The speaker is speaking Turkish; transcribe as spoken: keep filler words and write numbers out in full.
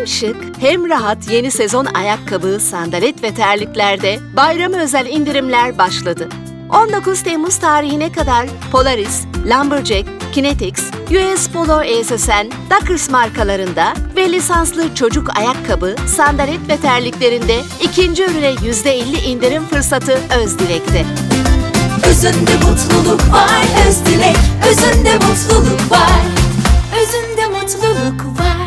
Hem şık hem rahat yeni sezon ayakkabı, sandalet ve terliklerde bayram özel indirimler başladı. on dokuz Temmuz tarihine kadar Polaris, Lumberjack, Kinetix, U S Polo A S S N, Dockers markalarında ve lisanslı çocuk ayakkabı, sandalet ve terliklerinde ikinci ürüne yüzde elli indirim fırsatı Özdilek'te. Özünde mutluluk var Özdilek, özünde mutluluk var, özünde mutluluk var.